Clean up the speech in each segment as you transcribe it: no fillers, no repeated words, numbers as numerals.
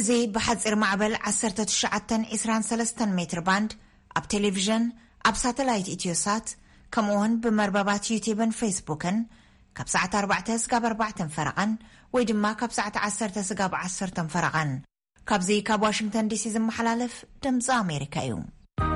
زي بحصر معبل 1923 متر باند اب تلفزيون اب ساتلايت إتيوسات كمون بمرببات يوتيوبن فيسبوكن كاب ساعة 4:4 فرقن ويدما كاب ساعة 10:10 فرقن كاب زي كاب واشنطن دي سي زمحلالف دمز أمريكا يوم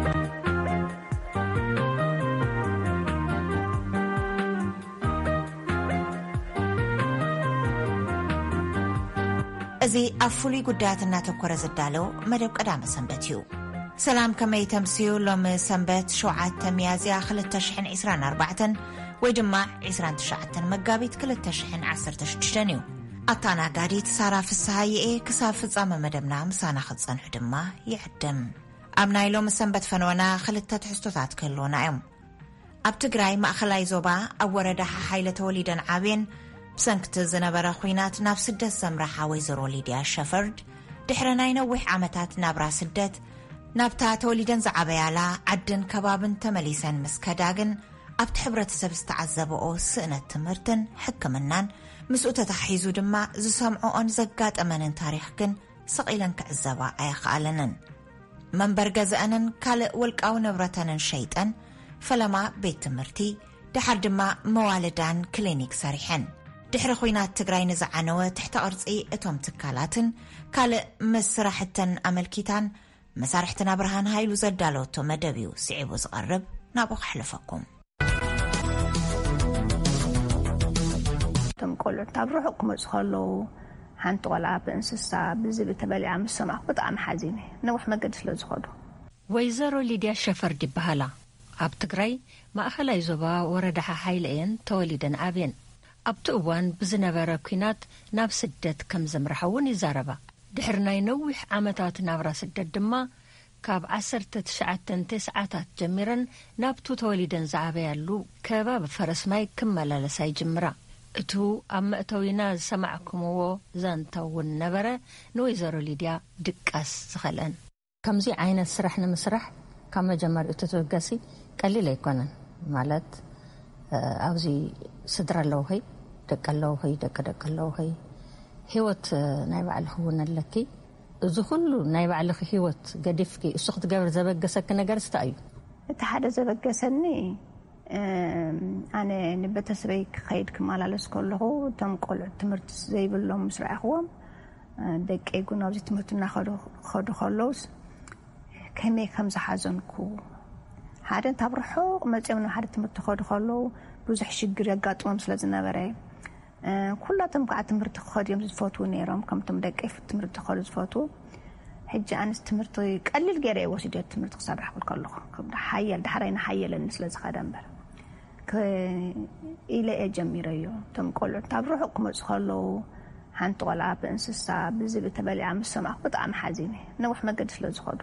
ازي افولي قداتنا تكور زدالو مدب قدام سنبتيو سلام كما يتمسيو لوم سنبت شوعات ميازيا 2024 ويدما 29 مقابيت 2016 أطانا قاديت سارا في السهايئي كساف فزام مدبنا مسانا خدصان حدما يعدم أمنا لوم سنبت فنونا خلطة حستوثات كلونا يوم أبتقراي مأخلاي زوبا أوردها حيلة وليدان عابين بسنكت زنبرا خوينات ناف سدت زمرحا ويزرو ليديا شفرد دحرنا ينوح عمتات نابرا سدت نابتا توليدن زعبيالا عدن كبابن تمليسن مسكداغن أبت حبرة سبست عزبو سئنة تمرتن حكمنان مسؤوتة تحيزو دما زسامعو أن زقات أمانن تاريخكن سقيلن كعزبا أيخالنن من برغزأنن كالق والك أو نبرتنن شيطن فلما بيت تمرتي دحر دما موالدان كلينيك ساريحن دحر خوينات تقراي نزعانوه تحت أرضي اتوم تكالاتن كالق مسرحتن أملكيتان مسارحتنا برهان هايلو زدالوتو مدبيو سعيبو زغرب نابوخ حلفكم تم قولوا تابروحكم ازخلو حانتو غلعاب انسسا بزيب تبالي عام السماء بطعم حزيني نوح ما قدش لزخدو ويزارو ليديا شفر دي بهالا اب تقراي ما أخلا يزوبا وردها حايلين توليدن عابين اب تقوان بزنبارا كينات ناب سدت كم زمرحاون يزاربا دحرنا ينوح عامتات نابرا سدت دما كاب 19 جميرن نابتو توليدن زعابيالو كباب فرس ماي كمالا لساي جمرا اتو ام اتوينا سمعكمو زانتو النبرة نويزارو ليديا دقاس زخلن كمزي عين السرح نمسرح كما جمر اتتوقاسي قليل يكونن مالت اوزي صدر اللوهي دق اللوهي دق اللوهي هيوت نايبع الخون لكي ذو كله نايبع لك هيوت قدفكي السخط قبل زبقسك نجار استأيو اتحدى زبقسني أنا نبت سبيك خيد كمال على سكوله تم قل تمرت زي بالله مسرع خوام دك يكون أبزي تمرتنا خد خلوص كمية خمسة حزنكو هذا تبرحو ما تجمعنا هذا تمرت خد خلو بوزح شجر يقط ومسلا زنابري كلها تمقع تمرت خد يوم زفوتو نيرام كم تمدك إف تمرت خد زفوتو حج أنا استمرت قليل جري وسيدي تمرت صباح كله كم حيل دحرين حيل الناس لازم خدام بر إلى جميريو تم قولوا تبروحكم ازخلو حانتو غلعاب انسسا بزيب تبالي عام السماء بطعم حزيني نوح ما قدش لزخدو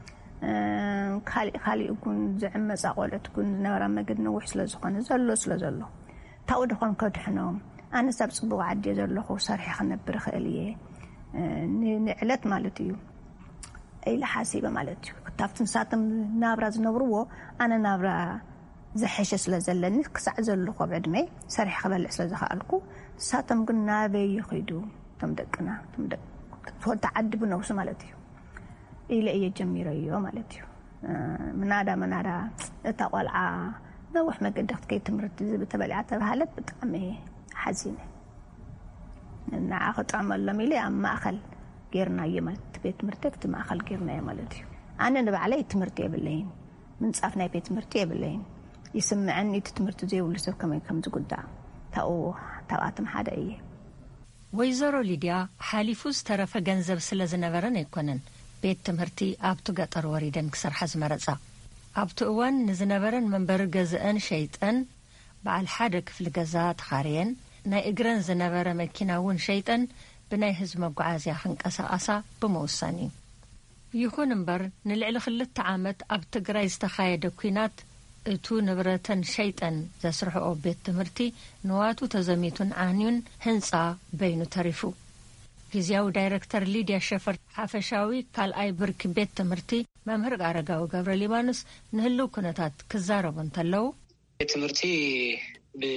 خالي يكون زعم مزاقولة تكون نورا ما قد نوح سلزخون زلو تاود خون كدحنوم أنا سبسبو عدي زلو صارحي خنبر خاليه نعلت مالتيو أي لحاسيبة مالتيو كتافتن ساتم نابرا زنوروو أنا نابرا زحش سلازلني كسع زلو بعد مي سريح خبل سلازخالكو ساتم قلنا بي يخيدو تمدقنا تعدب نوس مالتيو إلى أي جميريو مالتيو منادا تقولع ذوح ما قدرت كي تمرت بتبلع تبهلت بطعمي حزينه نعاخد عمل لميلي أما أخل غيرنا يملت بيت مرتكت ما أخل غيرنا يملتيو أنا نبع علي تمرتي باللين من صافنا بيت مرتي باللين يسمعني تتمرت زي ولسه كم تقدا تاواتم حدا ايه ويزارو ليديا حاليفوز طرف ገንዘብ ስለዝነበረን ይኮነን ቤት ትምህርቲ ኣብቱ ገጠር ወሪደን ክሰርሐ ዝመረጻ ኣብቱ እዋን ንዝነበረን መንበር ገዝአን ሸይጠን በዓል ሓደ ክፍል ገዛ ተኻርየን ናይ እግረን ዝነበረ መኪናውን ሸይጠን ብናይ ህዝብ መጓዓዝያ ክንቀሳቀሳ ብመውሳኒ ይኹን እምበር ንልዕሊ 2 ዓመት ኣብ ትግራይ ዝተኻየደ ኩናት እቱ ንብረተን ሸይጠን ዘስርሕኦ ቤት ትምህርቲ ንዋቱ ተዘሚቱን ዓንዩን ህንጻ በይኑ ተሪፉ ጊዜያዊ ዳይሬክተር ሊድያ ሸፈር ሓፈሻዊ ካልኣይ ብርኪ ቤት ትምህርቲ መምህር አረጋው ገብረ ሊባኖስ ንህልው ኩነታት ክዛረቡ እንተለው ቤት ትምህርቲ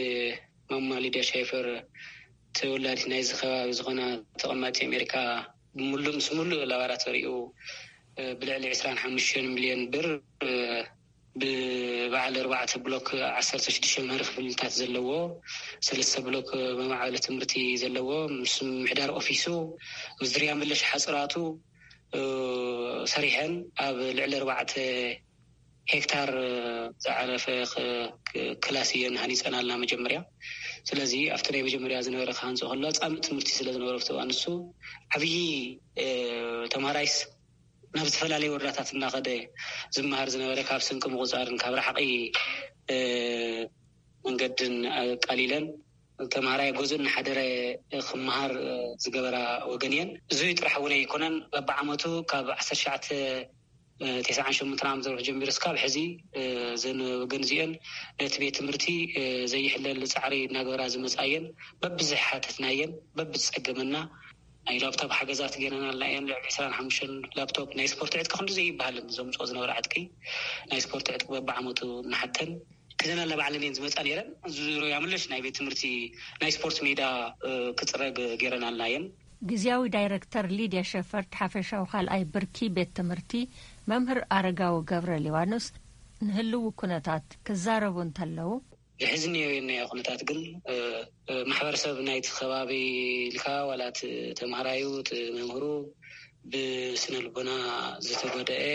በማማ ሊድያ ሸፈር ተወላዲት ናይ ዝኸባቢ ዝኾነ ተቐማጢ ኣሜሪካ ሙሉእ ላቦራቶሪኡ ብልዕሊ 25 ሚልዮን ብር ብበዓል 4 ብሎክ 16 መምህር ክፍልታት ዘለዎ 3 ብሎክ መማዕበለ ትምህርቲ ዘለዎ ምስ ምሕዳር ኦፊሱ ዝርያ መለሽ ሓጽራቱ ሰሪሐን ኣብ ልዕሊ 4 ሄክታር ዝዓረፈ ክላስ እየን ሃኒጸናልና መጀመርያ። ስለዚ ኣብቲ ናይ መጀመርያ ዝነበረ ካንጾ ከሎ ጻምእ ትምህርቲ ስለ ዝነበረ ፍትዋንሱ ዓብዪ ተማሃራይስ ናብ ዝተፈላለዩ ወራታት እናኸደ ዝመሃር ዝነበረ ካብ ስንቂ ምቁጻርን ካብ ረሓቂ መንገድን ቃሊለን ተማሃራይ ጎዝን ሓደረ ክመሃር ዝገበራ ወገን እየን። እዙይ ጥራሕ እውን ኣይኮነን። በብዓመቱ ካብ 1998 ዓመት ጀሚሩ እስካብ ሕዚ ዘን ወገን እዚአን ነቲ ቤት ትምህርቲ ዘይሕለል ፃዕሪ እናገበራ ዝመጻየን በብዝሕ ሓተትናየን በብዝጸገመና ናይ ላፕቶፕ ሓገዛት ገይረናልና እየን። ልዕሊ 25 ላፕቶፕ ናይ ስፖርት ዕጥቂ ክንዲ ዘይበሃል ዘምጽኦ ዝነበረ ዕጥቂ ናይ ስፖርት ዕጥቂ በብዓመቱ እናሓተን ክዘና ለባዕለን እየን ዝመጻ ነይረን። ዙርያ መለሽ ናይ ቤት ትምህርቲ ናይ ስፖርት ሜዳ ክጽረግ ገይረናልና እየን። ጊዜያዊ ዳይሬክተር ሊድያ ሸፈርድ ሓፈሻዊ ካልኣይ ብርኪ ቤት ትምህርቲ መምህር ኣረጋዊ ገብረ ሊባኖስ ንህልው ኩነታት ክዛረቡ እንተለው ዝሕዝንዮ ናይ ኩነታት ግን ማሕበረሰብ ናይቲ ከባቢ ልካ ዋላት ተማሃራዩ መምህሩ ብስነ ልቦና ዝተጎደአ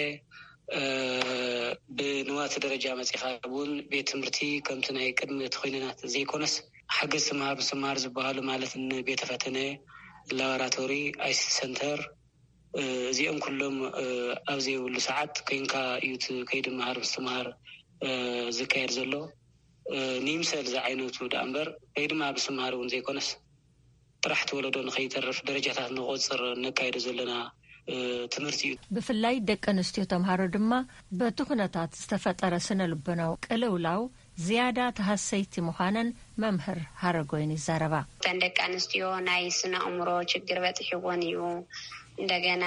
ብንዋት ደረጃ መጽኻ እውን ቤት ትምህርቲ ከምቲ ናይ ቅድሚ ተኮይነናት ዘይኮነስ ሓገዝ ተማሃር ዝበሃሉ ማለት ቤተ ፈተነ ላቦራቶሪ አይሲ ሰንተር እዚኦም ኩሎም ኣብ ዘይብሉ ሰዓት ኮይንካ እዩት ከይድ መሃር ብስተማሃር ዝካየድ ዘሎ ኒምሰል ዝዓይነቱ ዳእምበር ከይድማ ብስተማሃር እውን ዘይኮነስ ጥራሕ ተወለዶ ንኸይተርፍ ደረጃታት ንቆጽር ነካይደ ዘለና ትምህርቲ እዩ። ብፍላይ ደቂ ኣንስትዮ ተምሃሮ ድማ በቲ ኩነታት ዝተፈጠረ ስነ ልቦናዊ ቅልውላው ዝያዳ ተሃሰይቲ ምዃነን መምህር ሃረጎይን ይዛረባ። ደቂ ኣንስትዮ ናይ ስነ ኣእምሮ ችግር በጽሕዎን እዩ። እንደገና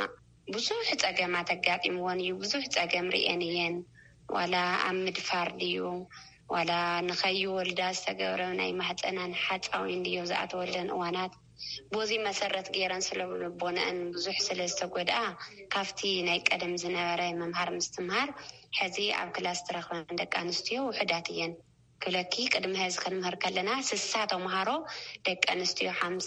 ብዙሕ ጸገማት ኣጋጢምዎን እዩ። ብዙሕ ጸገም ርአን እየን። ዋላ ኣብ ምድፋር ድዩ ዋላ ንኸይወልዳ ዝተገብረ ናይ ማሕፀናን ሓፃዊን ድዮ ዝኣተወለን እዋናት ቦዚ መሰረት ገይረን ስለልቦነአን ብዙሕ ስለ ዝተጎድኣ ካፍቲ ናይ ቀደም ዝነበረ መምሃር ምስትምሃር ሕዚ ኣብ ክላስ ትረኽበን ደቂ ኣንስትዮ ውሕዳት እየን። ክለኪ ቅድሚ ሕዚ ክንምህር ከለና 60 ተምሃሮ ደቂ ኣንስትዮ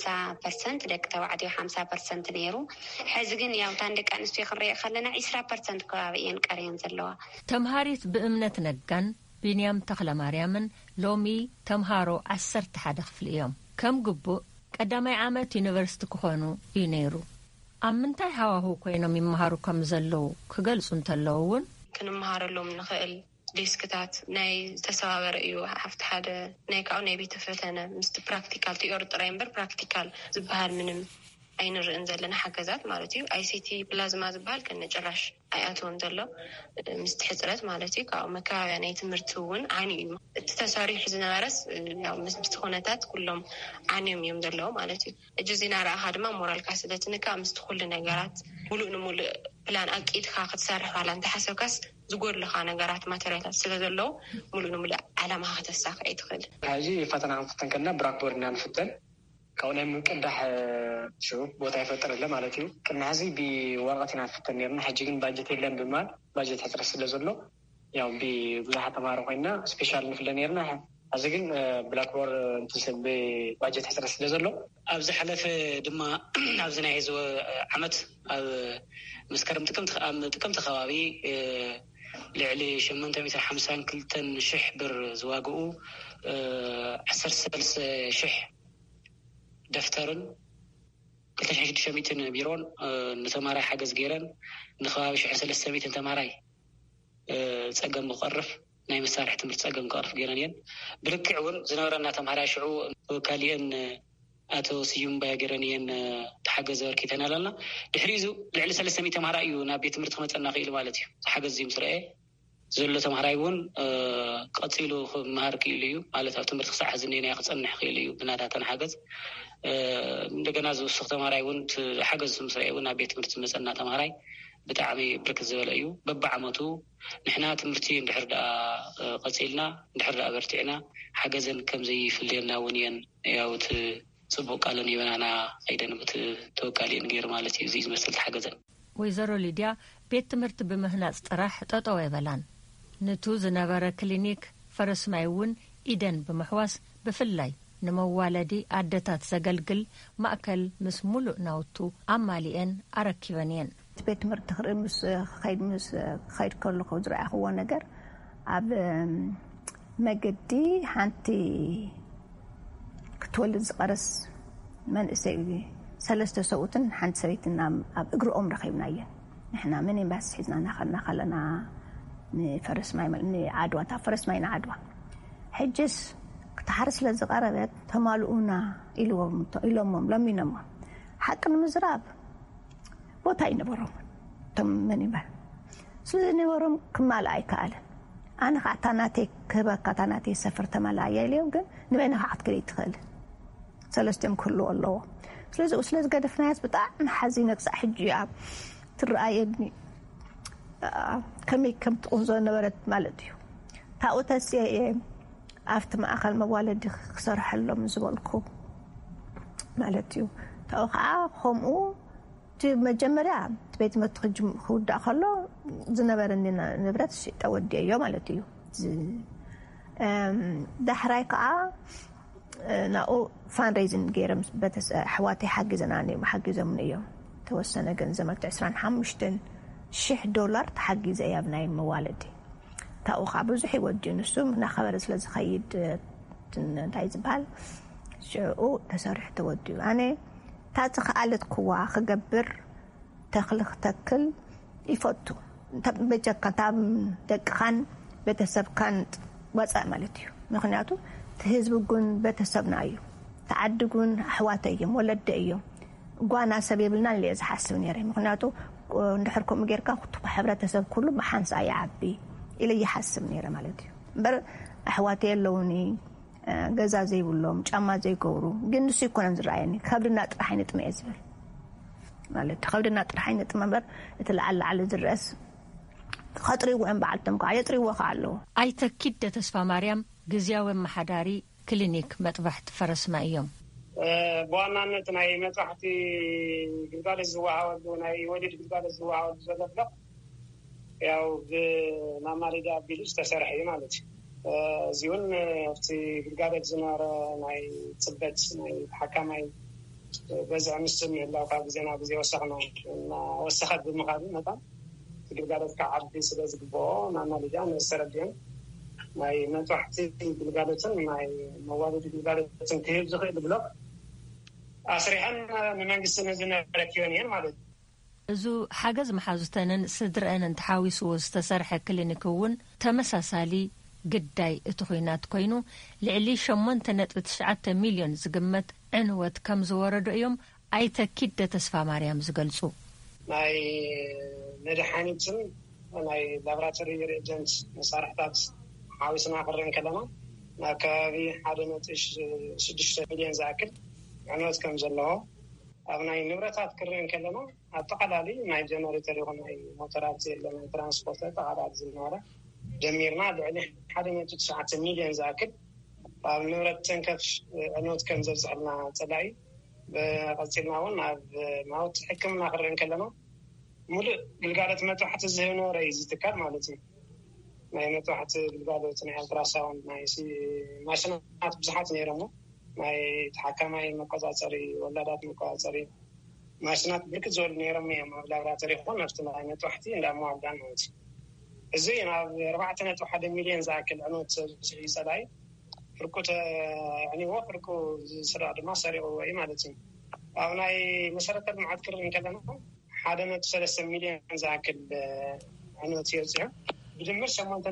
50% ደቂ ተባዕትዮ 50% ነይሩ። ሕዚ ግን ያውታን ደቂ ኣንስትዮ ክንሪኢ ከለና 20% ከባቢ እየን ቀርየን ዘለዋ። ተምሃሪት ብእምነት ነጋን ቢንያም ተኽለማርያምን ሎሚ ተምሃሮ 11 ክፍሊ እዮም። ከም ግቡእ ቀዳማይ ዓመት ዩኒቨርሲቲ ክኾኑ እዩ ነይሩ። ኣብ ምንታይ ሃዋህው ኮይኖም ይመሃሩ ከም ዘለዉ ክገልጹ እንተለዉ እውን ክንመሃረሎም ንኽእል ዴስክታት ናይ ተሰባበረ እዩ። ሓፍቲ ሓደ ናይ ካው ናይ ቤተ ፈተነ ምስቲ ፕራክቲካል ቲዮሪ ጥራይ እምበር ፕራክቲካል ዝበሃል ምንም ኣይንርእን ዘለና ሓገዛት ማለት እዩ። አይሲቲ ፕላዝማ ዝበሃል ከነጭራሽ ኣይኣትዎን ዘሎ ምስቲ ሕፅረት ማለት እዩ። ካብ መካባብያ ናይ ትምህርቲ እውን ዓንዩ እዩ። እቲ ተሰሪሑ ዝነበረስ ያው ምስቲ ኩነታት ኩሎም ዓንዮም እዮም ዘለዎ ማለት እዩ። እጅ ዚና ረኣኻ ድማ ሞራልካ ስለትንካ ምስቲ ኩሉ ነገራት ሙሉእ ንሙሉእ ፕላን ኣቂድካ ክትሰርሕ ዋላ እንተሓሰብካስ ዝጎድልኻ ነገራት ማተርያላት ስለ ዘለዎ ሙሉእ ንሙሉእ ዓላማ ከተሳክዕ ትኽእል። ሕዚ ፈተና ክንፍተን ከለና ብላክቦርድ ኢና ንፍተን ካብኡ ናይ ምቅዳሕ ሽዑብ ቦታ ይፈጥረለ ማለት እዩ። ቅድሚ ሕዚ ብወረቐት ኢና ንፍተን ነርና። ሕጂ ግን ባጀት የለን ብምባል ባጀት ሕፅረት ስለ ዘሎ ያው ብብዙሓት ተምሃሮ ኮይና ስፔሻል ንፍለ ነርና። ሕዚ ግን ብላክቦርድ እንትስብ ባጀት ሕፅረት ስለ ዘሎ ኣብዚ ሓለፈ ድማ ኣብዚ ናይ ሕዚ ዓመት ኣብ መስከረም ጥቅምቲ ከባቢ ልዕሊ 852,000 ብር ዝዋግኡ 13,000 ደፍተርን 2,600 ቢሮን ንተማራይ ሓገዝ ገይረን ንኸባቢ 300 ተማራይ ጸገም ክቐርፍ ናይ መሳርሒ ትምህርቲ ጸገም ክቐርፍ ገይረን እየን። ብልክዕ እውን ዝነበረና ተማራይ ሽዑ ወካሊአን ኣቶ ስዩም ባያ ገይረን እየን ተሓገዝ ዘበርኪተን ኣለና። ድሕሪዙ ልዕሊ 300 ተማራይ እዩ ናብ ቤት ትምህርቲ ክመፀና ክኢሉ ማለት እዩ። ሓገዝ ምስረአ ዘሎ ተማራይ እውን ቀፂሉ ክመሃር ክኢሉ እዩ ማለት ኣብ ትምህርቲ ክሳዕ ሕዚ ናይ ክፀንሕ ክኢሉ እዩ ብናታተን ሓገዝ እንደገና ዝውስኽ ተማራይ እውን ሓገዝ ምስረአ እውን ኣብ ቤት ትምህርቲ ዝመፀና ተማራይ ብጣዕሚ ብርክት ዝበለ እዩ። በብዓመቱ ንሕና ትምህርቲ እንድሕር ዳኣ ቀፂልና እንድሕር ዳኣ በርቲዕና ሓገዘን ከምዘይፍልየና እውን እየን ያውት ጽቡቅ ቃልን ይበናና አይደን ተወካሊን ገይር ማለት እዩ እዚ መስል ተሓገዘን ወይዘሮ ሊድያ ቤት ትምህርቲ ብምህናጽ ጥራሕ ጠጠው ይበላን ንቱ ዝነበረ ክሊኒክ ፈረስማይውን ኢደን ብምሕዋስ ብፍላይ ንመዋለዲ አደታት ዘገልግል ማእከል ምስ ሙሉእ ናውቱ አማሊአን አረኪበንየን ቤት ትምህርቲ ክርምስ ኸይድ ከለኹ ዝረኣኽዎ ነገር ኣብ መገዲ ሓንቲ ክትወልድ ዝቐረስ መንእሰይ ሰለስተ ሰውትን ሓንቲ ሰበይትን ኣብ እግሮኦም ረኺብና እየን ንሕና ሚኒባስ ሒዝና እናኸድና ከለና ንፈረስማይ ንዓድዋ እታ ፈረስማይ ንዓድዋ ሕጅስ ክትሓርስ ስለዝቐረበት ተማልኡና ኢሎሞም ለሚኖሞ ሓቂ ንምዝራብ ቦታ ይነበሮም እቶም ሚኒባስ ስለዝነበሮም ክማልእ ኣይከኣለን ኣነ ከዓ ታናተይ ክህበካ ታናተይ ሰፈር ተመላእያ ኢልዮም ግን ንበይና ከዓ ክትከይድ ትኽእል ሰለስቲኦም ክህልዎ ኣለዎ ስለዚ ስለዝገደፍናያስ ብጣዕሚ ሓዚነ ክሳዕ ሕጂ ኣብ ትረኣየኒ ከመይ ከም ትቁንዞ ነበረት ማለት እዩ ታኡ ተስየ ኣብቲ ማእኸል መዋለዲ ክሰርሐሎም ዝበልኩ ማለት እዩ ታኡ ከዓ ከምኡ መጀመርያ ቤት ትምህርቲ ክውዳእ ከሎ ዝነበረኒ ንብረት ተወዲአዮ ማለት እዩ ዳሕራይ ከዓ ናኡ ፋንሬይዝን ገይሮም ኣሕዋተይ ሓጊዞምን እዮም ተወሰነ ገንዘብ $25,000 ተሓጊዘ እያ ኣብ ናይ መዋለዲ ታኡ ከዓ ብዙሕ ይወድዩ ንሱ እናኸበረ ስለዝኸይድ እንታይ ዝበሃል ሽዑ ተሰሪሑ ተወድዩ ኣነ ታቲ ከኣለት ክዋ ክገብር ተኽሊ ክተክል ይፈቱ በጀካ ታብ ደቅኻን ቤተሰብካን ወፃእ ማለት እዩ ምክንያቱ ህዝቢ ጉን ቤተሰብና እዩ ተዓድጉን ኣሕዋተ እዮም ወለደ እዮም ጓና ሰብ የብልና ለየ ዝሓስብ ነይረ ምክንያቱ እንድሕርኩም ጌርካ ኩትኩ ሕብረተሰብ ኩሉ ብሓንሳ ይዓቢ ኢለ ይሓስብ ነይረ ማለት እዩ እምበር ኣሕዋተ የለውኒ ገዛ ዘይብሎም ጫማ ዘይገብሩ ግን ንሱ ይኮነን ዝረኣየኒ ከብድና ጥራሕ ይንጥመ እየ ዝብል ማለት ከብድና ጥራሕ ይንጥመ እምበር እቲ ለዓል ዝርአስ ከጥሪዎ እን በዓልቶም ከዓ የጥሪዎ ከዓ ኣለዎ ኣይተኪደ ተስፋ ማርያም ግዚያዊ መሓዳሪ ክሊኒክ መጥባሕቲ ፈረስማ እዮም በዋናነት ናይ መጥባሕቲ ግልጋሎት ዝወሃበሉ ናይ ወሊድ ግልጋሎት ዝወሃበሉ ዘሎ ብሎክ ያው ብማማሪዳ ኣቢሉ ዝተሰርሐ እዩ ማለት እዩ እዚውን ኣብቲ ግልጋሎት ዝነበረ ናይ ፅበት ናይ ተሓካማይ በዝሒ ምስል ምህላው ካብ ግዜ ናብ ግዜ ወሰኽና ወሰኸት ብምኻዱ መጠን ግልጋሎት ካብ ዓዲ ስለ ዝግብኦ ማማሪዳ ንዝተረድዮን ናይ መጥባሕቲ ግልጋሎትን ናይ መዋለዲ ግልጋሎትን ክህብ ዝኽእል ብሎክ ኣስሪሐን ንመንግስቲ ንዝነረክዮን እየን ማለት እዩ እዙ ሓገዝ መሓዙተንን ስድርአንን ተሓዊስዎ ዝተሰርሐ ክሊኒክ እውን ተመሳሳሊ ግዳይ እቲ ኩናት ኮይኑ ልዕሊ 8.9 ሚልዮን ዝግመት ዕንወት ከም ዝወረዱ እዮም ኣይተኪደ ተስፋ ማርያም ዝገልጹ ናይ መድሓኒትን ናይ ላብራቶሪ ሪኤጀንት መሳርሕታት ሓዊስና ክረን ከለና ናብ ከባቢ 1.6 ሚልዮን ዝኣክል ዕንወት ከም ዘለዎ ኣብ ናይ ንብረታት ክረን ከለና ኣጠቃላሊ ናይ ጀነሬተር ይኹን ናይ ሞተራት የለን ናይ ትራንስፖርት ኣጠቃላሊ ዝነበረ ደሚርና ልዕሊ 1.9 ሚልዮን ዝኣክል ኣብ ንብረት ተንከፍ ዕንወት ከም ዘብፅሐልና ፀላኢ ብቐፂልና እውን ኣብ ናውቲ ሕክምና ክረን ከለና ሙሉእ ግልጋሎት መጥባሕቲ ዝህብ ነበረ እዩ ዝትካል ማለት እዩ ናይ መጥባሕቲ ግልጋሎት ናይ ኣልትራሳውንድ ናይ ማሽናት ብዙሓት ነይሮሞ ናይ ተሓካማይ መቆፃፀሪ ወላዳት መቆፃፀሪ ማሽናት ብርክት ዝበሉ ነይሮም እዮም ኣብ ላብራቶሪ ይኹን ኣብቲ ናይ መጥባሕቲ እንዳመዋልዳን ማለት እዩ እዚ ናብ 4.1 ሚልዮን ዝኣክል ዕንወት ዘብፅሑ ፀላኢ ፍርቁ ተዕኒዎ ፍርቁ ዝስራዕ ድማ ሰሪቑዎ እዩ ማለት እዩ ኣብ ናይ መሰረተ ልምዓት ክርን ከለና 1.3 ሚልዮን ዝኣክል ዕንወት የብፅሑ ብድምር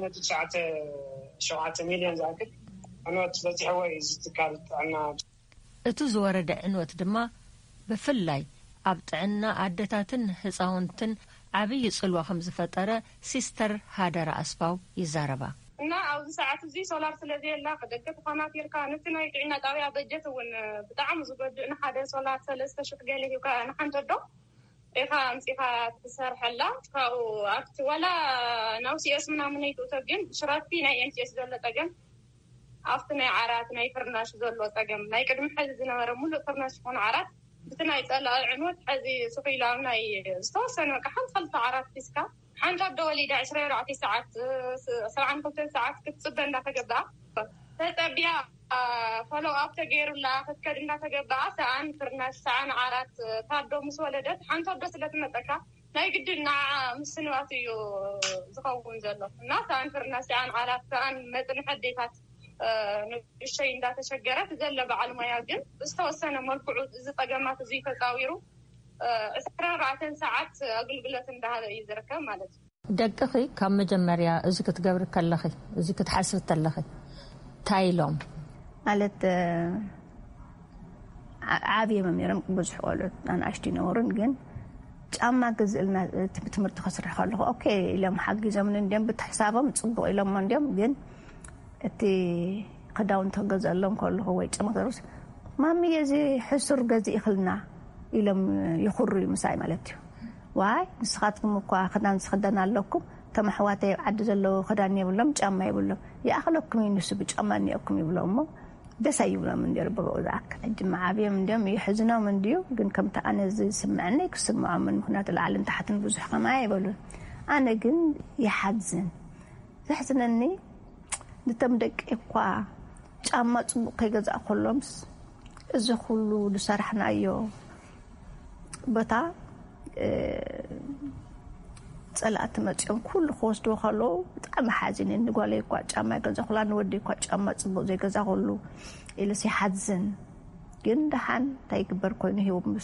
8.9 ሚልዮን ዝኣክል ዕንወት በፂሕዎ እዩ ዝትካል ጥዕና እቲ ዝወረደ ዕንወት ድማ ብፍላይ ኣብ ጥዕና ኣደታትን ህፃውንትን ዓብይ ጽልዋ ከም ዝፈጠረ ሲስተር ሃደራ ኣስፋው ይዛረባ እና ኣብዚ ሰዓት እዚ ሶላር ስለዘየላ ከደገ ተኻናት ይርካ ነቲ ናይ ጥዕና ጣብያ በጀት እውን ብጣዕሚ ዝጎድእ ንሓደ ሶላር 3,000 ገለ ሂብካ ንሓንተዶ ኢኻ ኣምፂኻ ትሰርሐላ ካብኡ ኣብቲ ዋላ ናው ሲኤስ ምናምን ይትእቶ ግን ሽራቲ ናይ ኤምሲኤስ ዘሎ ጠገም ኣብቲ ናይ ዓራት ናይ ፍርናሽ ዘሎ ፀገም ናይ ቅድሚ ሕዚ ዝነበረ ሙሉእ ፍርናሽ ኮነ ዓራት እቲ ናይ ፀላእ ዕንወት ሕዚ ስኺላዊ ናይ ዝተወሰነ በቃ ሓንቲ ዓራት ፊስካ ሓንቲ ኣዶ ወሊዳ 24 ሰዓት 72 ሰዓት ክትፅበ እንዳተገባኣ ተፀቢያ ፈሎ ኣብ ተገይሩላ ክትከድ እንዳተገባኣ ሰዓን ፍርናሽ ሰዓን ዓራት ታዶ ምስ ወለደት ሓንቲ ኣዶ ስለትመጠካ ናይ ግድና ምስንባት እዩ ዝኸውን ዘሎ እና ሰዓን ፍርናሽ ሰዓን ዓራት ሰዓን መጥን ሕዴታት ንእሽተይ እንዳተሸገረት ዘለ በዓል ሞያ ግን ዝተወሰነ መልክዑ ዝጠገማት እዚ ተፃዊሩ 24 ሰዓት ኣገልግሎት እንዳሃበ እዩ ዝርከብ ማለት እዩ። ደቅኺ ካብ መጀመርያ እዚ ክትገብር ከለኺ እዚ ክትሓስብ ከለኺ ታይሎም ማለት ዓብየ መምረም ብዙሕ ቆልዑት ኣናእሽቲ ይነበሩን ግን ጫማ ገዝእልና ትምህርቲ ክስርሕ ከለኹ ኦኬ ኢሎም ሓጊዞምን እንዲኦም ብትሕሳቦም ፅቡቅ ኢሎም እንዲኦም ግን እቲ ክዳውንቲ ገዝአሎም ከለኹ ወይ ጫማ ተርስ ማሚ እዚ ሕሱር ገዝእ ይኽልና ኢሎም ይኹሩ ምሳይ ማለት እዩ ዋይ ንስኻትኩም እኳ ክዳን ዝኽደና ኣለኩም ተም ኣሕዋተይ ዓዲ ዘለዉ ክዳን የብሎም ጫማ የብሎም ይኣኽለኩም ንሱ ብጫማ እኒአኩም ይብሎም እሞ ደስ ኣይብሎም እንዲሩ ብብኡ ዝኣክል ድማ ዓብዮም እንዲኦም ይሕዝኖም እንዲዩ ግን ከምቲ ኣነ ዝስምዐኒ ክስምዖምን ምክንያቱ ላዕልን ታሕትን ብዙሕ ከማይ ይበሉን ኣነ ግን ይሓዝን ዘሕዝነኒ ንቶም ደቂ እኳ ጫማ ፅቡቅ ከይገዛእ ከሎምስ እዚ ኩሉ ዝሰርሕናዮ ቦታ ፀላእቲ መፅኦም ኩሉ ክወስድዎ ከለዉ ብጣዕሚ ሓዚን ንጓለይ እኳ ጫማ ይገዛ ኩላ ንወዲ እኳ ጫማ ፅቡቅ ዘይገዛ ከሉ ኢለስ ይሓዝን ግን ደሓን እንታይ ይግበር ኮይኑ ሂቦ ምስ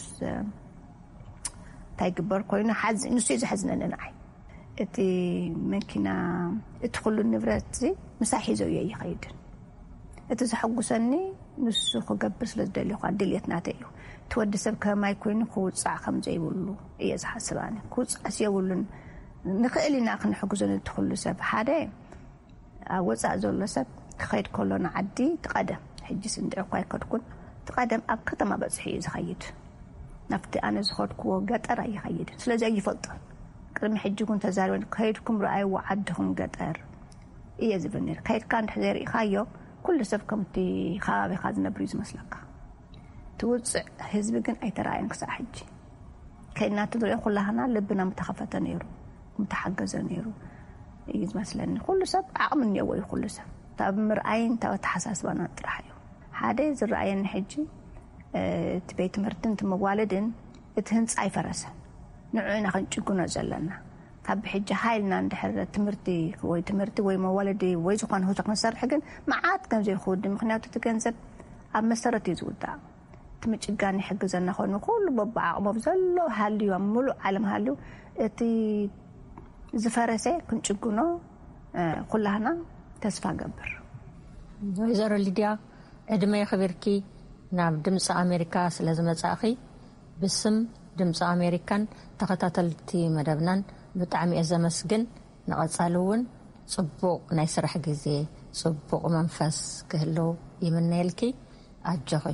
እንታይ ይግበር ኮይኑ ሓዝን ንሱ እዩ ዝሕዝነኒ ንዓይ እቲ መኪና እቲ ኩሉ ንብረት እዚ ምሳይ ሒዞ እየ ይኸይድን እቲ ዝሐጉሰኒ ንሱ ክገብር ስለ ዝደልዩ እኳ ድልየት ናተይ እዩ ትወዲ ሰብ ከማይ ኮይኑ ክውፃዕ ከም ዘይብሉ እየ ዝሓስባኒ ክውፃዕስ የብሉን ንኽእል ኢና ክንሕግዞን እቲ ኩሉ ሰብ ሓደ ኣብ ወፃእ ዘሎ ሰብ ክኸይድ ከሎ ንዓዲ ትቐደም ሕጂስ እንድዒ እኳ ይከድኩን ትቐደም ኣብ ከተማ በፅሒ እዩ ዝኸይድ ናብቲ ኣነ ዝኸድክዎ ገጠር ኣይኸይድን ስለዚ ኣይፈልጦን ቅድሚ ሕጂ እውን ተዛሪበን ከይድኩም ረኣይዎ ዓድኹም ገጠር እየ ዝብል ነይሩ ከይድካ እንድሕ ዘይርኢኻዮ ኩሉ ሰብ ከምቲ ከባቢኻ ዝነብር እዩ ዝመስለካ ትውፅእ ህዝቢ ግን ኣይተረኣየን ክሳዕ ሕጂ ከይድና ትንሪኦ ኩላህና ልብና ምተኸፈተ ነይሩ ምተሓገዘ ነይሩ እዩ ዝመስለኒ ኩሉ ሰብ ዓቕሚ እኒአዎ እዩ ኩሉ ሰብ ታብ ምርኣይን ታብ ተሓሳስባና ጥራሕ እዩ ሓደ ዝረኣየኒ ሕጂ እቲ ቤት ትምህርትን እቲ መዋለድን እቲ ህንፃ ኣይፈረሰን ንዑና ክንጭጉኖ ዘለና ካብ ሕጂ ሃይልና እንድሕር ትምህርቲ ወይ መዋለዲ ወይ ዝኾነ ህንፃ ክንሰርሕ ግን መዓት ገንዘብ ይኸውድ ምክንያቱ እቲ ገንዘብ ኣብ መሰረት እዩ ዝውዳእ እቲ ምጭጋን ይሕግዘና ኮይኑ ኩሉ በብዓቕሞም ዘሎ ሃልዩ ኣብ ሙሉእ ዓለም ሃልዩ እቲ ዝፈረሰ ክንጭጉኖ ኩላህና ተስፋ ገብር ወይዘሮ ሊድያ ዕድመ ክብርኪ ናብ ድምፂ ኣሜሪካ ስለ ዝመጻእኺ ብስም ድምፂ ኣሜሪካን ተኸታተልቲ መደብናን ብጣዕሚ እየ ዘመስግን ንቐጻሊ እውን ጽቡቕ ናይ ስራሕ ግዜ ጽቡቕ መንፈስ ክህልው ይምነየልኪ ኣጀኺ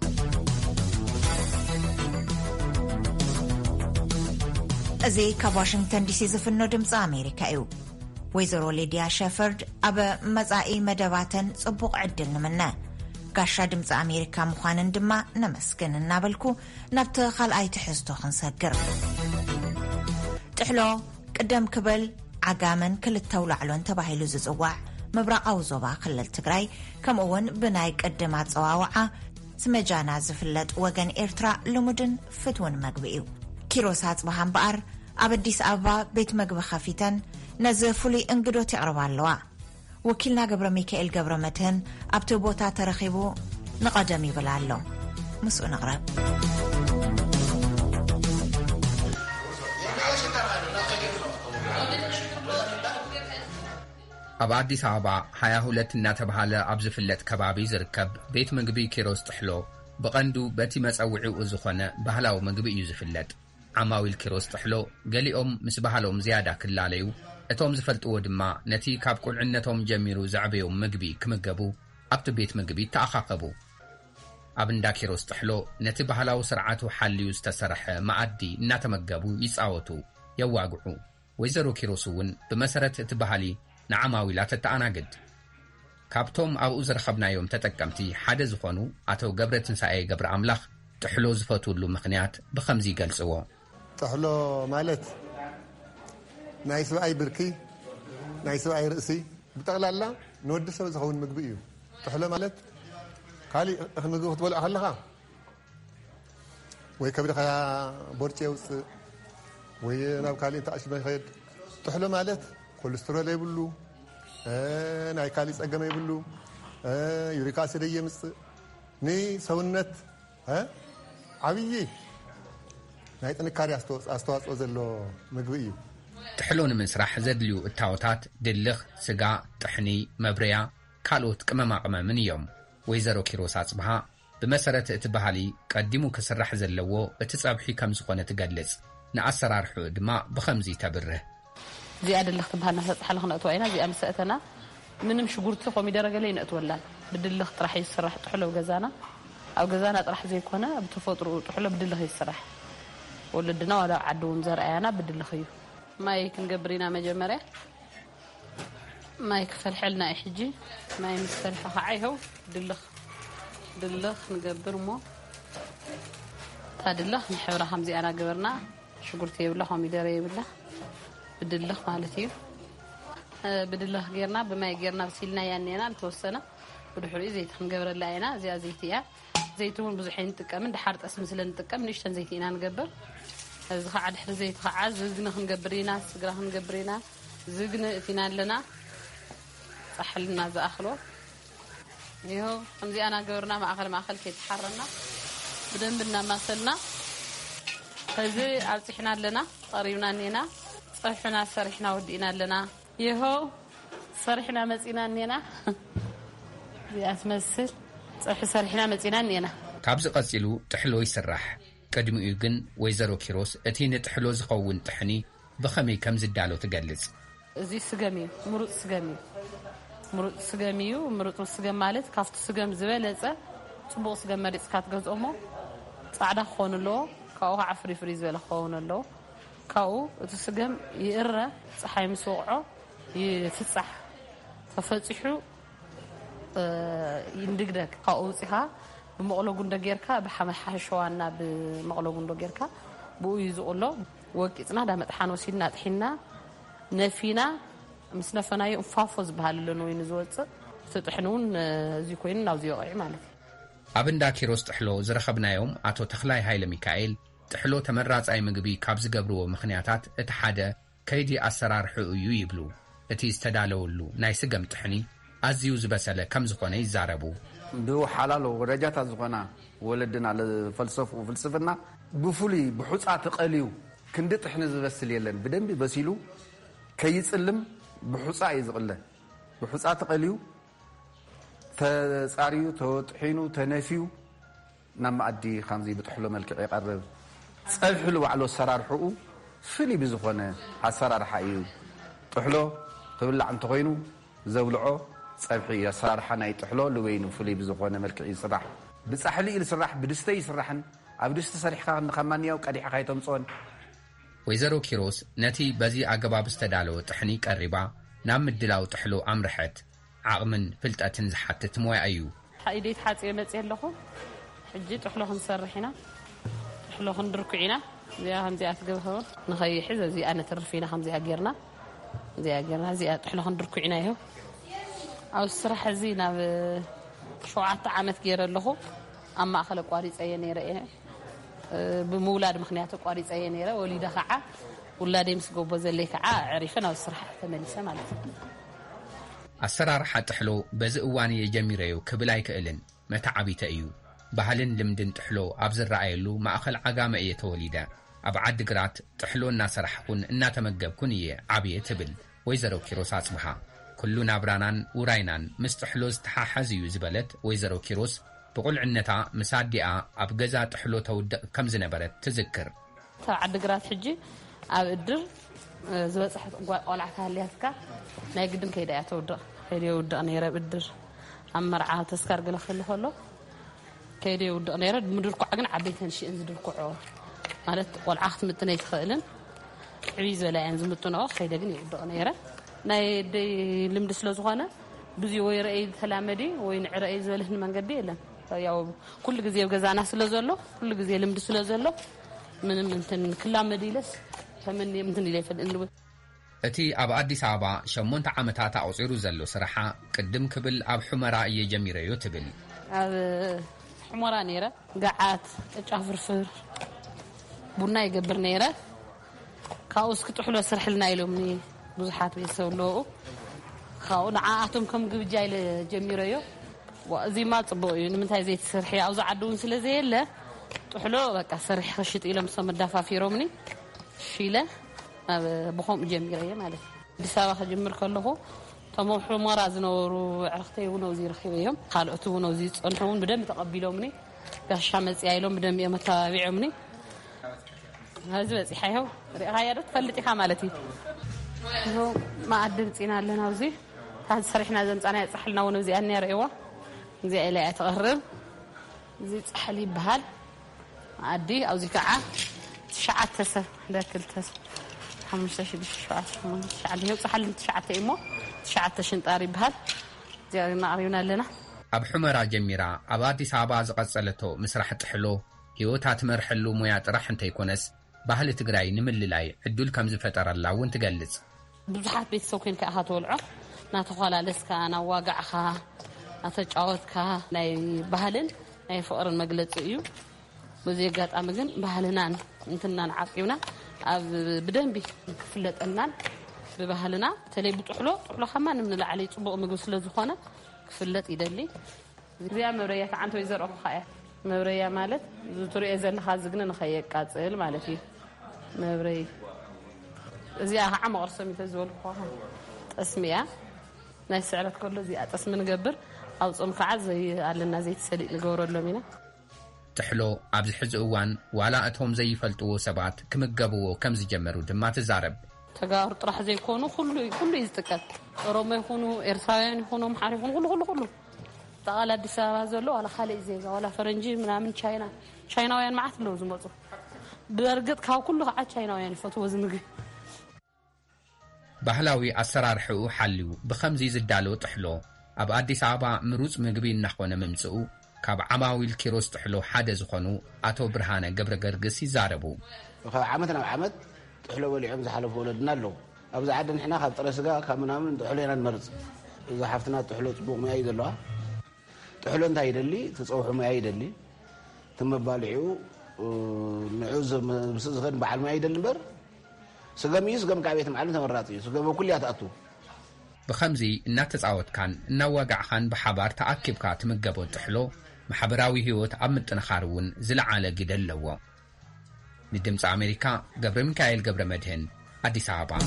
እዚ ካብ ዋሽንግተን ዲሲ ዝፍኖ ድምፂ ኣሜሪካ እዩ ወይዘሮ ሊድያ ሸፈርድ ኣብ መጻኢ መደባተን ጽቡቕ ዕድል ንምነ ጋሻ ድምፂ ኣሜሪካ ምዃንን ድማ ነመስግን እናበልኩ ናብቲ ካልኣይ ትሕዝቶ ክንሰግር ጥሕሎ ቅደም ክብል ዓጋመን ክልተ ውላዕሎን ተባሂሉ ዝጽዋዕ ምብራቃዊ ዞባ ክልል ትግራይ ከምኡውን ብናይ ቅድም ኣፀዋውዓ ስመጃና ዝፍለጥ ወገን ኤርትራ ልሙድን ፍትውን መግቢ እዩ ኪሮስ ኣጽባሃ እምበኣር ኣብ ኣዲስ ኣበባ ቤት መግቢ ከፊተን ነዚ ፍሉይ እንግዶት የቕርባ ኣለዋ ወኪልና ገብረ ሚካኤል ገብረ መድህን ኣብቲ ቦታ ተረኺቡ ንቐደም ይብል ኣሎ ምስኡ ንቕረብ ኣብ ኣዲስ ኣበባ 22 እናተባሃለ ኣብ ዝፍለጥ ከባቢ ዝርከብ ቤት ምግቢ ኪሮስ ጥሕሎ ብቐንዱ በቲ መፀውዒኡ ዝኾነ ባህላዊ ምግቢ እዩ ዝፍለጥ ዓማዊል ኪሮስ ጥሕሎ ገሊኦም ምስ ባህሎም ዝያዳ ክላለዩ እቶም ዝፈልጥዎ ድማ ነቲ ካብ ቁልዕነቶም ጀሚሩ ዘዕበዮም ምግቢ ክምገቡ ኣብቲ ቤት ምግቢ ተኣኻኸቡ ኣብ እንዳ ኪሮስ ጥሕሎ ነቲ ባህላዊ ስርዓቱ ሓልዩ ዝተሰርሐ ማኣዲ እናተመገቡ ይፃወቱ የዋግዑ ወይዘሮ ኪሮስ እውን ብመሰረት እቲ ባህሊ ንዓማዊላ ተተኣናግድ ካብቶም ኣብኡ ዝረኸብናዮም ተጠቀምቲ ሓደ ዝኾኑ ኣቶ ገብረ ትንሳኤ ገብረ ኣምላኽ ጥሕሎ ዝፈትውሉ ምኽንያት ብኸምዚ ይገልጽዎ። ጥሕሎ ማለት ናይ ሰብኣይ ብርኪ ናይ ሰብኣይ ርእሲ ብጠቕላላ ንወዲ ሰብ ዝኸውን ምግቢ እዩ። ጥሕሎ ማለት ካሊእ ምግቢ ክትበልዖ ከለኻ ወይ ከብድኻ ቦርጭ የውፅእ ወይ ናብ ካሊእ ተኣሽመ ይኸይድ። ጥሕሎ ማለት ኮሌስትሮል የብሉ ናይ ካሊእ ፀገም የብሉ ዩሪክ አሲድ የምፅእ ንሰውነት ዓብዪ ናይ ጥንካሬ ኣስተዋፅኦ ዘሎ ምግቢ እዩ። ጥሕሎ ንምስራሕ ዘድልዩ እታወታት ድልኽ፣ ስጋ፣ ጥሕኒ፣ መብረያ ካልኦት ቅመማቕመምን እዮም። ወይዘሮ ኪሮስ ኣጽብሃ ብመሰረት እቲ ባህሊ ቀዲሙ ክስራሕ ዘለዎ እቲ ፀብሒ ከም ዝኾነ ትገልጽ። ንኣሰራርሑ ድማ ብኸምዚ ተብርህ። እዚኣ ድልኽ ትበሃል ናተፅሓለ ክነእትዋ ኢና። እዚኣ ምሰእተና ምንም ሽጉርቲ ኮሚደረ ገለ ይነእትወላን ብድልኽ ጥራሕ ይስራሕ ጥሕሎ ገዛና። ኣብ ገዛና ጥራሕ ዘይኮነ ብተፈጥሮ ጥሕሎ ብድልኽ ይስራሕ። ወለድና ወላ ዓዲ እውን ዘርአያና ብድልኽ እዩ። ማይ ክንገብር ኢና መጀመርያ ማይ ክፈልሐልና እዩ። ሕጂ ማይ ምስ ፈልሐ ከዓ ይኸው ድልኽ ንገብር እሞ እታ ድልኽ ንሕብራ ከምዚኣና ገበርና። ሽጉርቲ የብላ ኮሚደረ የብላ ብድልኽ ማለት እዩ። ብድልኽ ጌርና ብማይ ጌርና ብሲልና ያኔና ዝተወሰነ ብድሕሪኡ ዘይቲ ክንገብረላ ኢና። እዚኣ ዘይቲ እያ። ዘይቲ እውን ብዙሕ ንጥቀምን ድሓር ጠስሚ ስለ ንጥቀም ንእሽተን ዘይቲ ኢና ንገብር። እዚ ከዓ ድሕሪ ዘይቲ ከዓ ዝግነ ክንገብር ኢና፣ ስግራ ክንገብር ኢና። ዝግነ እቲና ኣለና ፃሕልና ዝኣኽሎ ይኸ ከምዚኣና ገበርና። ማእኸል ከይተሓረና ብደንብ እናማሰልና ሕዚ ኣብፂሕና ኣለና ቀሪብና እኔና። ፀብሕና ሰሪሕና ወዲእና ኣለና። ይኸ ሰሪሕና መፂና እኔና። እዚኣ ትመስል ፀብሒ ሰሪሕና መፂና እኔና። ካብዚ ቀፂሉ ጥሕሎ ይስራሕ። ቅድሚኡ ግን ወይዘሮ ኪሮስ እቲ ንጥሕሎ ዝኸውን ጥሕኒ ብኸመይ ከም ዝዳሎ ትገልጽ። እዚ ስገም እዩ፣ ምሩፅ ስገም እዩ። ምሩፅ ስገም እዩ። ምሩፅ ስገም ማለት ካብቲ ስገም ዝበለፀ ፅቡቕ ስገም መሪፅካ ትገዝኦሞ ፃዕዳ ክኾኑ ኣለዎ። ካብኡ ከዓ ፍሪ ዝበለ ክኸውን ኣለዎ። ካብኡ እቲ ስገም ይእረ ፀሓይ ምስ ወቕዖ ይፍፃሕ ተፈፂሑ ይንድግደግ። ካብኡ ውፅኻ ብመቕሎ ጉንዶ ጌርካ ብሓመሓሸዋና ብመቕሎ ጉንዶ ጌርካ ብኡ ይዝቕሎ ወቂፅና ዳመጥሓን ወሲድና ጥሒና ነፊና ምስ ነፈናዮ እንፋፎ ዝበሃል ኣለኑ ወይኑ ዝወፅእ ትጥሕን እውን እዚ ኮይኑ ናብዚ ይወቕዕ ማለት እዩ። ኣብ እንዳ ኪሮስ ጥሕሎ ዝረኸብናዮም ኣቶ ተኽላይ ሃይለ ሚካኤል ጥሕሎ ተመራፃይ ምግቢ ካብ ዝገብርዎ ምኽንያታት እቲ ሓደ ከይዲ ኣሰራርሑ እዩ ይብሉ። እቲ ዝተዳለወሉ ናይ ስገም ጥሕኒ ኣዝዩ ዝበሰለ ከም ዝኾነ ይዛረቡ። ብሓላሎ ወረጃታት ዝኾና ወለድና ለፈልሰፍኡ ፍልስፍና ብፍሉይ ብሑፃ ተቐልዩ ክንዲ ጥሕኒ ዝበስል የለን። ብደንቢ በሲሉ ከይፅልም ብሑፃ እዩ ዝቕለ። ብሑፃ ተቐልዩ ተፃርዩ ተጥሒኑ ተነፊዩ ናብ ማኣዲ ከምዚ ብጥሕሎ መልክዕ ይቐርብ። ፀብሒ ልባዕሉ ኣሰራርሕኡ ፍሉይ ብዝኾነ ኣሰራርሓ እዩ። ጥሕሎ ትብላዕ እንተኮይኑ ዘብልዖ ፀብሒ እዩ። ኣሰራርሓ ናይ ጥሕሎ ልወይኑ ፍሉይ ብዝኾነ መልክዕ ይስራሕ። ብፃሕሊ ኢሉ ስራሕ ብድስተ ይስራሕን። ኣብ ድስተ ሰሪሕካ ንኸማንያው ቀዲሕካ ይተምፅኦን። ወይዘሮ ኪሮስ ነቲ በዚ ኣገባብ ዝተዳለወ ጥሕኒ ቀሪባ ናብ ምድላው ጥሕሎ ኣምርሐት። ዓቕምን ፍልጠትን ዝሓትት ሞያ እዩ። ኢደት ሓፂረ መፅእ ኣለኹ። ሕጂ ጥሕሎ ክንሰርሕ ኢና፣ ጥሕሎ ክንድርኩዕ ኢና። እዚኣ ከምዚኣ ትገብኸ ንኸይሕዝ እዚኣ ነተርፍ ኢና። ከምዚኣ ጌርና እዚኣ ጥሕሎ ክንድርኩዕ ኢና። ይኸው ኣብ ስራሕ እዚ ናብ 7 ዓመት ገይረ ኣለኹ። ኣብ ማእኸል ቋሪፀየ ነይረ እየ። ብምውላድ ምክንያት ቋሪፀየ ነይረ። ወሊደ ከዓ ውላደይ ምስ ገቦ ዘለይ ከዓ ዕሪፈ ናብ ስራሕ ተመሊሰ ማለት እዩ። ኣሰራርሓ ጥሕሎ በዚ እዋን የጀሚረዮ ክብል ኣይክእልን። መታዓቢተ እዩ። ባህልን ልምድን ጥሕሎ ኣብ ዝረኣየሉ ማእኸል ዓጋመ እየ ተወሊደ። ኣብ ዓዲግራት ጥሕሎ እናሰራሕኩን እናተመገብኩን እየ ዓብየ ትብል ወይዘሮ ኪሮስ ኣጽብሃ። ኩሉ ናብራናን ውራይናን ምስ ጥሕሎ ዝተሓሓዝ እዩ ዝበለት ወይዘሮ ኪሮስ ብቁልዕነታ ምስ ኣዲኣ ኣብ ገዛ ጥሕሎ ተውድቕ ከም ዝነበረት ትዝክር። ካብ ዓዲግራት ሕጂ ኣብ እድር ዝበፅሐት ቆልዓ ካህልያትካ ናይ ግድን ከይዳ እያ ተውድቕ። ከይደ ውድቕ ነይረ ብእድር ኣብ መርዓ ተስካር ገለ ክህሊ ከሎ ከይደ ውድቕ ነይረ። ምድርኩዓ ግን ዓበይተን ሽእን ዝድርኩዖ ማለት ቆልዓ ክትምጥን ኣይትኽእልን። ዕብይ ዝበላ እየን ዝምጥንኦ። ከይደ ግን ይውድቕ ነይረ። ናይ ደይ ልምዲ ስለ ዝኾነ بزي ويرأي تلامدي وينعرأي زله المنقدي إلا ያው ኩሉ ጊዜ ገዛና ስለዘሎ ኩሉ ጊዜ ልምድ ስለዘሎ ምንም እንትን ክላመዲለስ ከምን እንትን ይለፈል እቲ ኣብ አዲስ አበባ 8 ዓመታት ኣውፂሩ ዘሎ ስራሓ ቅድም ክብል ኣብ ሑመራ እየጀሚረዮ ትብል ኣብ ሑመራ ነይረ ጋዓት ጫፍርፍር ቡና ይገብር ነይረ ካውስ ክትሕሎ ስርሕልና ኢሎምኒ ብዙሓት ቤተሰብለው ካው ንዓኣቶም ከም ግብጃ ኢለ ጀሚረዮ وزي ما طبوا من تاي زيت سرحي او زعدون سلازي لا طحلو بقى سرح خشط الى مسم الدافافي رومني شيله بخوم جميريه مالك بسبب خجمر كله تمو حمر ازنورو عرختي ونوزي رخيبيهم قالعتو ونوزي صنحون بدم تقبلومني باش مصي ايلهم بدم يمتابعومني هذا بس حيو غايرت فلطيخا مالتي هو ما ادنصينا لنا وزي هذا سرحنا زنصانا يصحلنا ونوزي اني ريوا زي إلى أتغرب زي تحلي بهال عدي أو زي كعة شعات تسر لكل تسر 15 شعات عليه وتحلي شعات إيمو شعات تشنطاري بهال زي نعريونا لنا أب حمرة جميرة أب أديس أبا زقصلته مسرح تحلو هيوتات مرحلو مويات راح انت يكونس بهال تقراي نمل لاي عدول كم زفتر الله وانت قلت بزحات بيت سوكين كأهات والعو ناتخوالا لسكا أنا واقعها أتجاوزك ناي بهالن ناي فقر المجلس إيو وزيجات أمجن بهالنا إنتنا نعقيونا بدن بي فلت النان ببهالنا تلي بتحلو خمان من العلي طبق مجلس لزخانة فلت يدلي زي مرية عنتو يزرع خايا مرية مالت زتوري إذا نخازقنا نخيك كاتسيل مالتي مرية زي عم غرسمي تزول خاها اسميها ناي سعرت كله زي أتسمى نقبر أو صم كعز زي على الناس يتسلق نجور اللومينا تحلو عبد الحزقوان وعلى أتهم زي فلتو سبعات كم جابوا كم زجمروا دمات الزعرب تجار طرح زي يكونوا كله يزتكت روما يكونوا إرسالين يكونوا محارفون كله تعال الدسارة زلوا على خالق زي ولا فرنجي من شاينا وين معت له زمطه برقت كاو كله عاد شاينا وين فتوى زمقي ባህላዊ ኣሰራርሕኡ ሓልዩ ብኸምዚ ዝዳለው ጥሕሎ ኣብ ኣዲስ ኣበባ ምሩጽ ምግቢ እናኾነ መምጽኡ ካብ ዓማዊል ኪሮስ ጥሕሎ ሓደ ዝኾኑ ኣቶ ብርሃነ ገብረ ገርግስ ይዛረቡ ካብ ዓመት ናብ ዓመት ጥሕሎ ወሊዖም ዝሓለፉ ወለድና ኣለዉ ኣብዚ ዓዲ ንሕና ካብ ጥረ ስጋ ካብ ምናምን ጥሕሎ ኢና ንመርጽ እዛ ሓፍትና ጥሕሎ ጽቡቕ ሙያ እዩ ዘለዋ ጥሕሎ እንታይ ይደሊ ትፀውሑ ሙያ ይደሊ ትመባልዒኡ ንዑ ምስ ዝኽድ በዓል ሙያ ይደሊ እምበር سجميس جم كعبيت معلم تمراتي سجم كليات أتو بخمزي ناتزعوت كان نواجع خان بحبار تأكب كات مجبو تحلو محبراوي هيوت عمد تنخارون زل على جدل لوا ندمت أمريكا قبر ميكائيل قبر مدهن أديس أبابا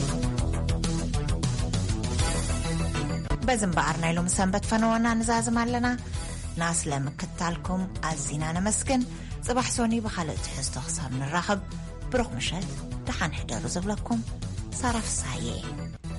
بزن بقرنا لهم سنبت فنوانا نزازم علنا ناس لمكتالكم عزينا نمسكن صباح سوني بخالق تحس تخصر من الرخب بروح مشهد دحان حدارو زبلكم صرف صحيح